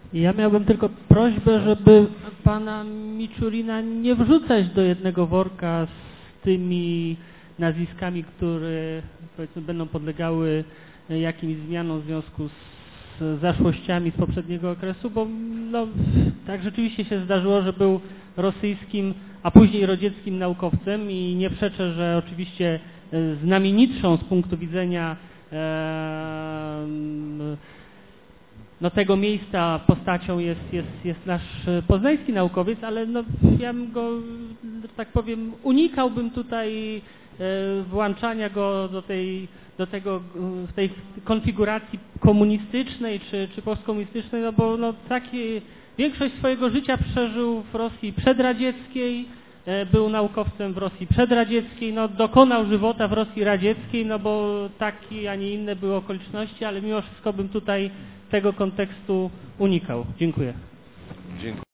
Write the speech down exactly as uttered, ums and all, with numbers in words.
Ja miałbym tylko prośbę, żeby pana Miczurina nie wrzucać do jednego worka z tymi nazwiskami, które powiedzmy będą podlegały jakimś zmianom w związku z zaszłościami z poprzedniego okresu, bo no, tak rzeczywiście się zdarzyło, że był rosyjskim, a później radzieckim naukowcem i nie przeczę, że oczywiście znamienitszą z punktu widzenia e, no, tego miejsca postacią jest, jest, jest nasz poznański naukowiec, ale no, ja bym go, że tak powiem, unikałbym tutaj e, włączania go do tej, do tego, w tej konfiguracji komunistycznej czy, czy postkomunistycznej, no bo no, takie, większość swojego życia przeżył w Rosji przedradzieckiej, e, był naukowcem w Rosji przedradzieckiej, no, dokonał żywota w Rosji radzieckiej, no bo takie, a nie inne były okoliczności, ale mimo wszystko bym tutaj tego kontekstu unikał. Dziękuję. Dziękuję.